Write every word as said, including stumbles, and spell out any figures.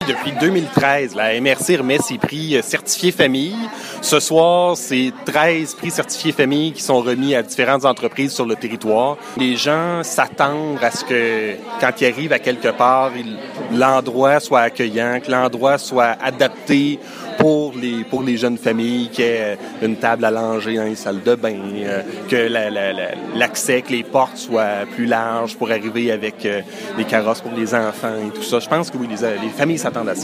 Depuis deux mille treize, la M R C remet ses prix certifiés famille. Ce soir, c'est treize prix certifiés famille qui sont remis à différentes entreprises sur le territoire. Les gens s'attendent à ce que, quand ils arrivent à quelque part, il, l'endroit soit accueillant, que l'endroit soit adapté pour les pour les jeunes familles, qu'il y ait une table à langer dans les salles de bain, euh, que la, la, la, l'accès, que les portes soient plus larges pour arriver avec euh, des carrosses pour les enfants et tout ça. Je pense que oui, les, les familles s'attendent à ça.